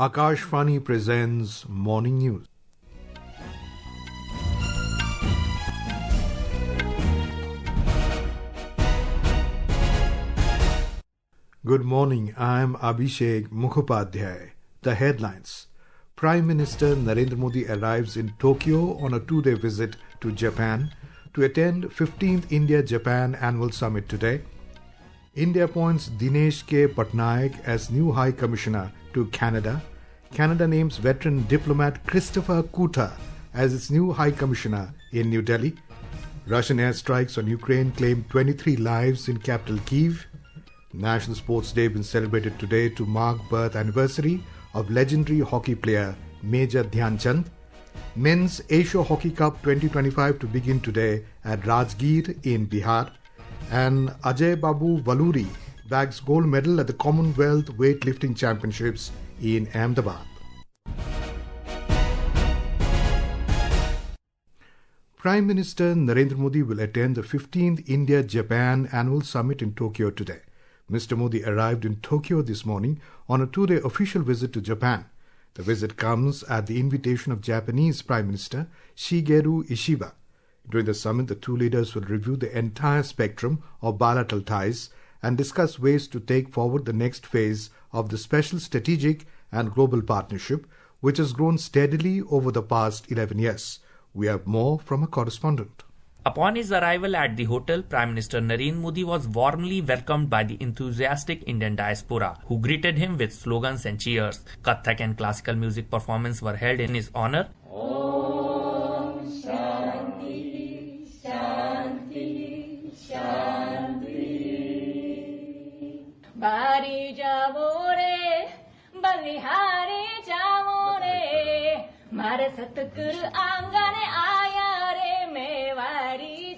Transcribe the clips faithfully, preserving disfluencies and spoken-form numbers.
Akashvani presents Morning News. Good morning, I am Abhishek Mukhopadhyay. The headlines. Prime Minister Narendra Modi arrives in Tokyo on a two-day visit to Japan to attend fifteenth India-Japan Annual Summit today. India appoints Dinesh K. Patnaik as new High Commissioner to Canada. Canada names veteran diplomat Christopher Kuta as its new High Commissioner in New Delhi. Russian airstrikes on Ukraine claim twenty-three lives in capital Kyiv. National Sports Day been celebrated today to mark birth anniversary of legendary hockey player Major Dhyan Chand. Men's Asia Hockey Cup twenty twenty-five to begin today at Rajgir in Bihar. And Ajay Babu Valuri bags gold medal at the Commonwealth Weightlifting Championships in Ahmedabad. Prime Minister Narendra Modi will attend the fifteenth India-Japan Annual Summit in Tokyo today. Mister Modi arrived in Tokyo this morning on a two-day official visit to Japan. The visit comes at the invitation of Japanese Prime Minister Shigeru Ishiba. During the summit, the two leaders will review the entire spectrum of bilateral ties and discuss ways to take forward the next phase of the special strategic and global partnership, which has grown steadily over the past eleven years. We have more from a correspondent. Upon his arrival at the hotel, Prime Minister Narendra Modi was warmly welcomed by the enthusiastic Indian diaspora, who greeted him with slogans and cheers. Kathak and classical music performances were held in his honor. Om Shanti, Shanti, Shanti. Bari javo re, balihari javo re, mare satguru aangane aaya re. We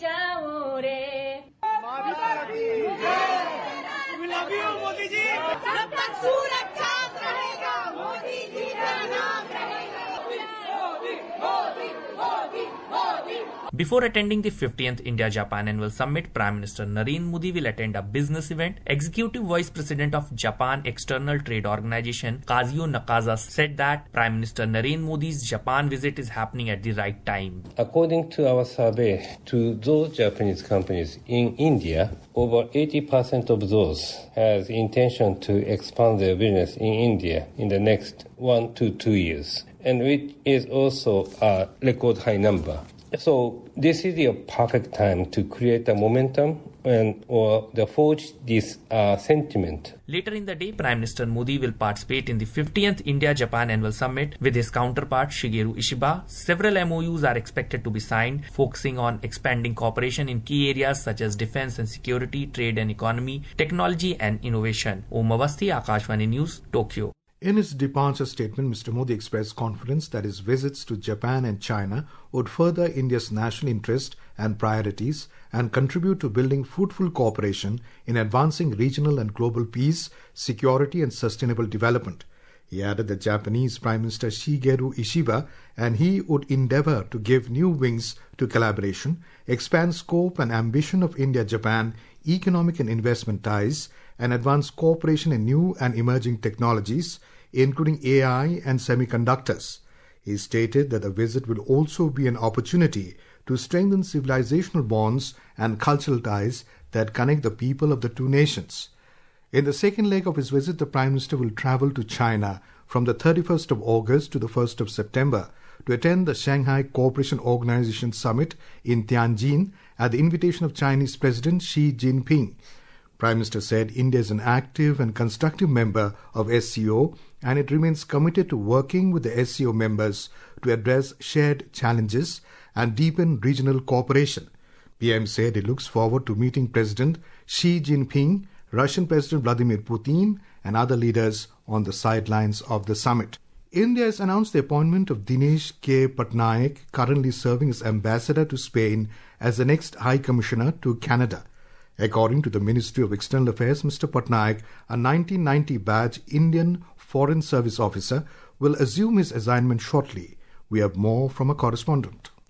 love you, Modi ji. जब तक सूरज चांद रहेगा, मोदी जी का नाम रहेगा. Modi, Modi, Modi, Modi. Before attending the fifteenth India-Japan Annual Summit, Prime Minister Narendra Modi will attend a business event. Executive Vice President of Japan External Trade Organization, Kazuo Nakaza, said that Prime Minister Narendra Modi's Japan visit is happening at the right time. According to our survey to those Japanese companies in India, over eighty percent of those has intention to expand their business in India in the next one to two years, and which is also a record high number. So this is the perfect time to create a momentum and or the forge this uh, sentiment. Later in the day, Prime Minister Modi will participate in the fifteenth India-Japan Annual Summit with his counterpart Shigeru Ishiba. Several M O Us are expected to be signed, focusing on expanding cooperation in key areas such as defense and security, trade and economy, technology and innovation. Om Awasthi, Akashvani News, Tokyo. In his departure statement, Mister Modi expressed confidence that his visits to Japan and China would further India's national interest and priorities and contribute to building fruitful cooperation in advancing regional and global peace, security and sustainable development. He added that Japanese Prime Minister Shigeru Ishiba and he would endeavor to give new wings to collaboration, expand scope and ambition of India-Japan economic and investment ties, and advance cooperation in new and emerging technologies, including A I and semiconductors. He stated that the visit will also be an opportunity to strengthen civilizational bonds and cultural ties that connect the people of the two nations. In the second leg of his visit, the Prime Minister will travel to China from the thirty-first of August to the first of September to attend the Shanghai Cooperation Organization Summit in Tianjin at the invitation of Chinese President Xi Jinping. Prime Minister said India is an active and constructive member of S C O and it remains committed to working with the S C O members to address shared challenges and deepen regional cooperation. P M said he looks forward to meeting President Xi Jinping, Russian President Vladimir Putin and other leaders on the sidelines of the summit. India has announced the appointment of Dinesh K. Patnaik, currently serving as ambassador to Spain, as the next High Commissioner to Canada. According to the Ministry of External Affairs, Mister Patnaik, a nineteen ninety batch Indian Foreign Service officer, will assume his assignment shortly. We have more from a correspondent.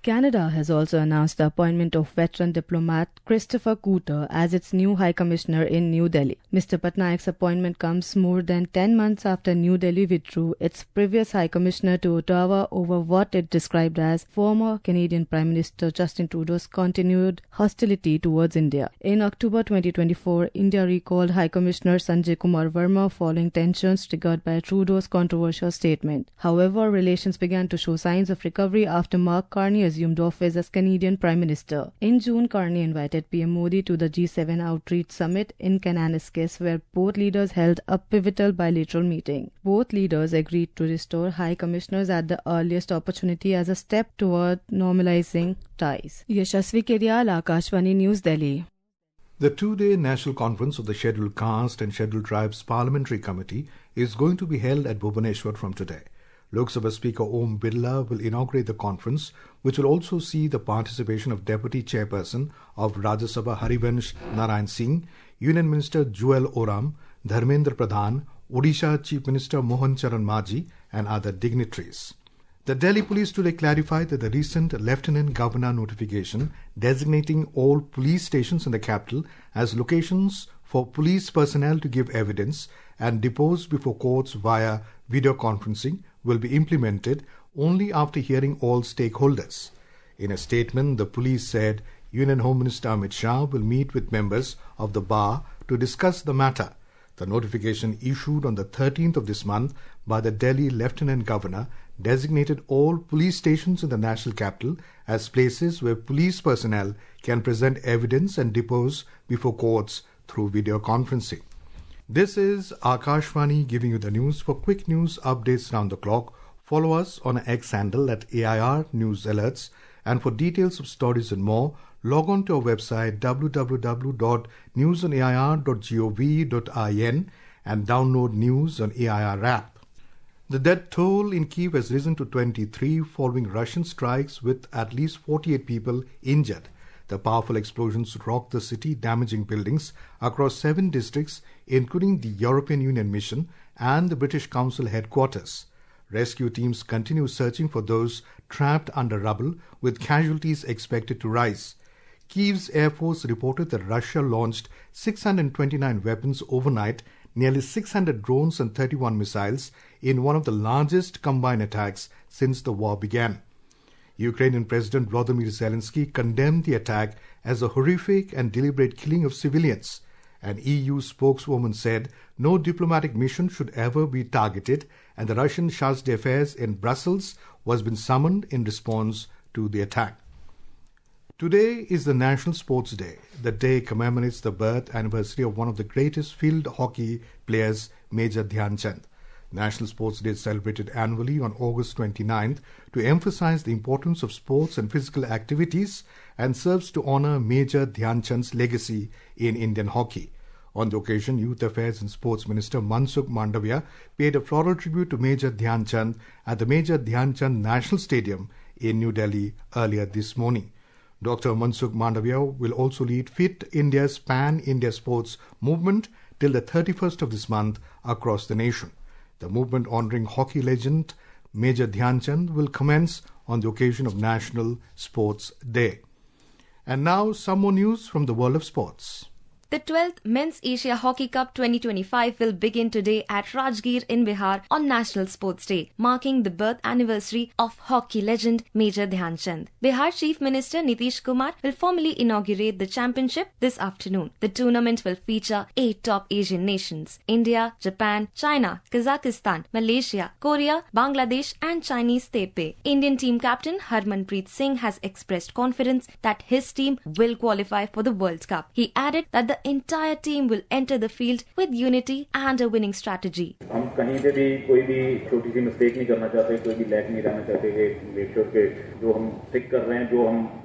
Canada has also announced the appointment of veteran diplomat Christopher Cooter as its new High Commissioner in New Delhi. Mister Patnaik's appointment comes more than ten months after New Delhi withdrew its previous High Commissioner to Ottawa over what it described as former Canadian Prime Minister Justin Trudeau's continued hostility towards India. In October twenty twenty-four, India recalled High Commissioner Sanjay Kumar Verma following tensions triggered by Trudeau's controversial statement. However, relations began to show signs of recovery after Mark Carney assumed office as Canadian Prime Minister. In June, Carney invited P M Modi to the G seven Outreach Summit in Kananaskis, where both leaders held a pivotal bilateral meeting. Both leaders agreed to restore High Commissioners at the earliest opportunity as a step toward normalizing ties. Yashasvi Kedyal, Akashvani News, Delhi. The two-day National Conference of the Scheduled Caste and Scheduled Tribes Parliamentary Committee is going to be held at Bhubaneswar from today. Lok Sabha Speaker Om Birla will inaugurate the conference, which will also see the participation of Deputy Chairperson of Rajya Sabha Harivansh Narayan Singh, Union Minister Jewel Oram, Dharmendra Pradhan, Odisha Chief Minister Mohan Charan Majhi and other dignitaries. The Delhi Police today clarified that the recent Lieutenant Governor notification designating all police stations in the capital as locations for police personnel to give evidence and depose before courts via video conferencing will be implemented only after hearing all stakeholders. In a statement, the police said Union Home Minister Amit Shah will meet with members of the bar to discuss the matter. The notification issued on the thirteenth of this month by the Delhi Lieutenant Governor designated all police stations in the national capital as places where police personnel can present evidence and depose before courts through video conferencing. This is Akashvani giving you the news. For quick news updates round the clock, follow us on our X handle at A I R News Alerts, and for details of stories and more, log on to our website w w w dot news on a i r dot gov dot in and download News on A I R app. The death toll in Kyiv has risen to twenty-three following Russian strikes with at least forty-eight people injured. The powerful explosions rocked the city, damaging buildings across seven districts, including the European Union mission and the British Council headquarters. Rescue teams continue searching for those trapped under rubble, with casualties expected to rise. Kyiv's Air Force reported that Russia launched six hundred twenty-nine weapons overnight, nearly six hundred drones and thirty-one missiles in one of the largest combined attacks since the war began. Ukrainian President Volodymyr Zelensky condemned the attack as a horrific and deliberate killing of civilians. An E U spokeswoman said no diplomatic mission should ever be targeted, and the Russian charge d'affaires in Brussels was been summoned in response to the attack. Today is the National Sports Day. The day commemorates the birth anniversary of one of the greatest field hockey players, Major Dhyan Chand. National Sports Day is celebrated annually on August twenty-ninth to emphasize the importance of sports and physical activities and serves to honor Major Dhyan Chand's legacy in Indian hockey. On the occasion, Youth Affairs and Sports Minister Mansukh Mandavia paid a floral tribute to Major Dhyan Chand at the Major Dhyan Chand National Stadium in New Delhi earlier this morning. Doctor Mansukh Mandavia will also lead Fit India's Pan-India Sports movement till the thirty-first of this month across the nation. The movement honouring hockey legend Major Dhyan Chand will commence on the occasion of National Sports Day. And now some more news from the world of sports. The twelfth Men's Asia Hockey Cup twenty twenty-five will begin today at Rajgir in Bihar on National Sports Day, marking the birth anniversary of hockey legend Major Dhyan Chand. Bihar Chief Minister Nitish Kumar will formally inaugurate the championship this afternoon. The tournament will feature eight top Asian nations: India, Japan, China, Kazakhstan, Malaysia, Korea, Bangladesh and Chinese Taipei. Indian team captain Harmanpreet Singh has expressed confidence that his team will qualify for the World Cup. He added that the entire team will enter the field with unity and a winning strategy. हम कहीं पे भी कोई भी छोटी सी mistake नहीं करना चाहते, कोई भी लैक नहीं रहना चाहते कि मेक श्योर के जो हम टिक कर रहे हैं, जो हम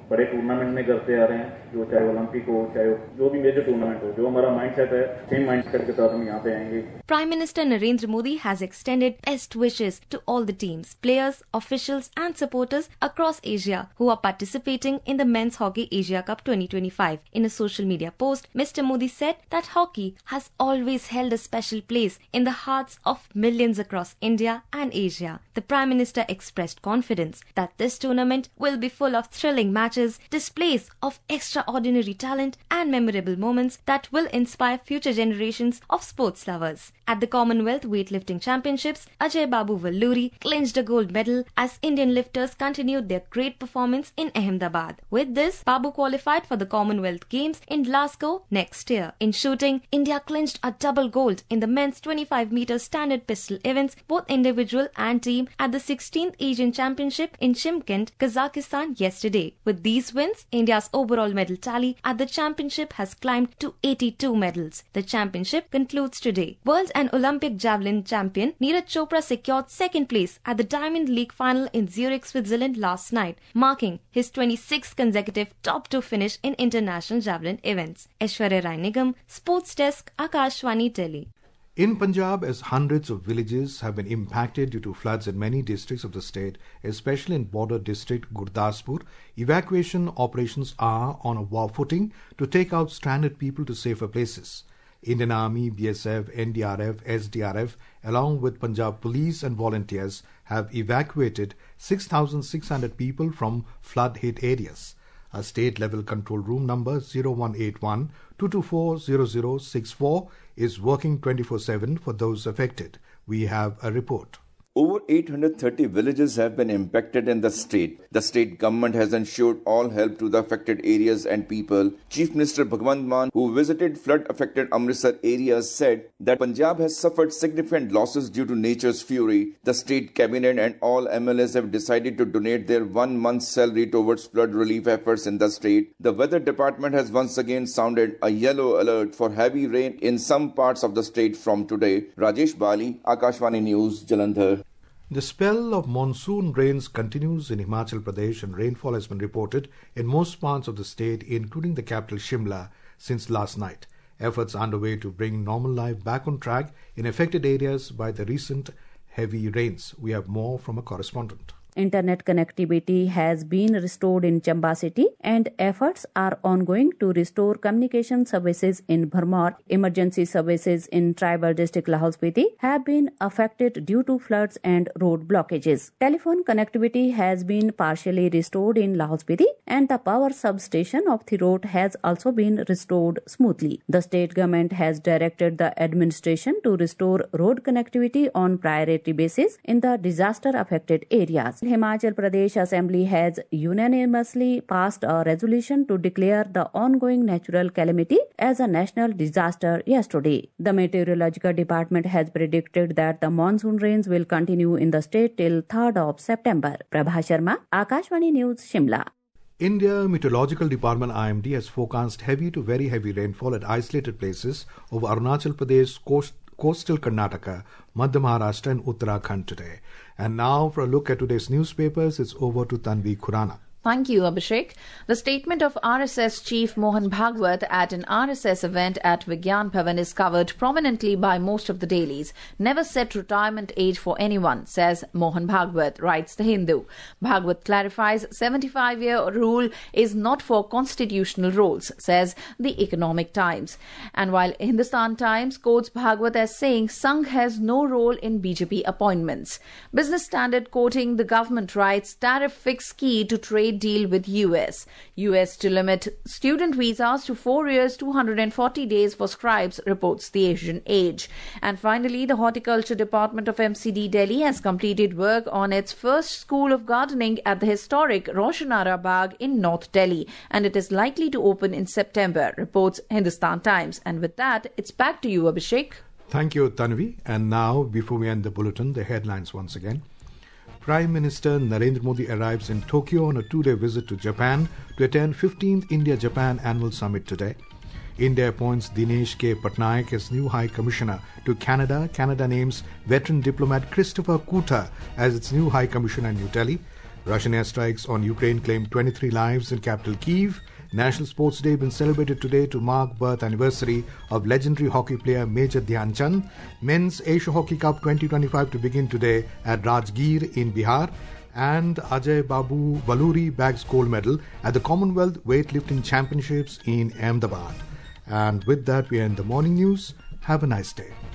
बड़े टूर्नामेंट में करते आ रहे हैं, जो चाहे ओलंपिक हो, चाहे जो भी मेजर टूर्नामेंट हो, जो हमारा माइंडसेट है, सेम माइंडसेट के साथ हम यहाँ पे आएंगे. Prime Minister Narendra Modi has extended best wishes to all the teams, players, officials and supporters across Asia who are participating in the Men's Hockey Asia Cup twenty twenty-five. In a social media post, Mister Modi said that hockey has always held a special place in the hearts of millions across India and Asia. The Prime Minister expressed confidence that this tournament will be full of thrilling matches, displays of extraordinary talent and memorable moments that will inspire future generations of sports lovers. At the Commonwealth Weightlifting Championships, Ajay Babu Valluri clinched a gold medal as Indian lifters continued their great performance in Ahmedabad. With this, Babu qualified for the Commonwealth Games in Glasgow next year. In shooting, India clinched a double gold in the men's twenty-five meter standard pistol events, both individual and team, at the sixteenth Asian Championship in Shymkent, Kazakhstan yesterday. With these wins, India's overall medal tally at the championship has climbed to eighty-two medals. The championship concludes today. World and Olympic javelin champion Neeraj Chopra secured second place at the Diamond League final in Zurich, Switzerland last night, marking his twenty-sixth consecutive top two finish in international javelin events. Aishwarya Rai Nigam, Sports Desk, Akashvani, Delhi. In Punjab, as hundreds of villages have been impacted due to floods in many districts of the state, especially in border district Gurdaspur, evacuation operations are on a war footing to take out stranded people to safer places. Indian Army, B S F, N D R F, S D R F, along with Punjab Police and volunteers, have evacuated six thousand six hundred people from flood-hit areas. A state-level control room number zero one eight one, two two four, zero zero six four is working twenty-four seven for those affected. We have a report. Over eight hundred thirty villages have been impacted in the state. The state government has ensured all help to the affected areas and people. Chief Minister Bhagwant Mann, who visited flood-affected Amritsar areas, said that Punjab has suffered significant losses due to nature's fury. The state cabinet and all M L As have decided to donate their one month's salary towards flood relief efforts in the state. The weather department has once again sounded a yellow alert for heavy rain in some parts of the state from today. Rajesh Bali, Akashvani News, Jalandhar. The spell of monsoon rains continues in Himachal Pradesh, and rainfall has been reported in most parts of the state, including the capital Shimla, since last night. Efforts are underway to bring normal life back on track in affected areas by the recent heavy rains. We have more from a correspondent. Internet connectivity has been restored in Chamba city and efforts are ongoing to restore communication services in Bharmar. Emergency services in tribal district Lahaul Spiti have been affected due to floods and road blockages. Telephone connectivity has been partially restored in Lahaul Spiti and the power substation of Thirot has also been restored smoothly. The state government has directed the administration to restore road connectivity on priority basis in the disaster affected areas. Himachal Pradesh Assembly has unanimously passed a resolution to declare the ongoing natural calamity as a national disaster yesterday. The Meteorological Department has predicted that the monsoon rains will continue in the state till third of September. Prabha Sharma, Akashvani News, Shimla. India Meteorological Department I M D has forecast heavy to very heavy rainfall at isolated places over Arunachal Pradesh, coast, coastal Karnataka, Madhya Maharashtra and Uttarakhand today. And now for a look at today's newspapers, it's over to Tanvi Khurana. Thank you, Abhishek. The statement of R S S Chief Mohan Bhagwat at an R S S event at Vigyan Bhavan is covered prominently by most of the dailies. Never set retirement age for anyone, says Mohan Bhagwat, writes The Hindu. Bhagwat clarifies seventy-five-year rule is not for constitutional roles, says The Economic Times. And while Hindustan Times quotes Bhagwat as saying Sangh has no role in B J P appointments. Business Standard quoting the government writes tariff fix key to trade deal with U S. U S to limit student visas to four years, two hundred forty days for scribes, reports the Asian Age. And finally, the Horticulture Department of M C D Delhi has completed work on its first school of gardening at the historic Roshanara Bagh in North Delhi, and it is likely to open in September, reports Hindustan Times. And with that, it's back to you, Abhishek. Thank you, Tanvi. And now, before we end the bulletin, the headlines once again. Prime Minister Narendra Modi arrives in Tokyo on a two-day visit to Japan to attend fifteenth India-Japan Annual Summit today. India appoints Dinesh K. Patnaik as new High Commissioner to Canada. Canada names veteran diplomat Christopher Cooter as its new High Commissioner in New Delhi. Russian airstrikes on Ukraine claimed twenty-three lives in capital Kyiv. National Sports Day been celebrated today to mark birth anniversary of legendary hockey player Major Dhyan Chand. Men's Asia Hockey Cup twenty twenty-five to begin today at Rajgir in Bihar. And Ajay Babu Valuri bags gold medal at the Commonwealth Weightlifting Championships in Ahmedabad. And with that, we end the morning news. Have a nice day.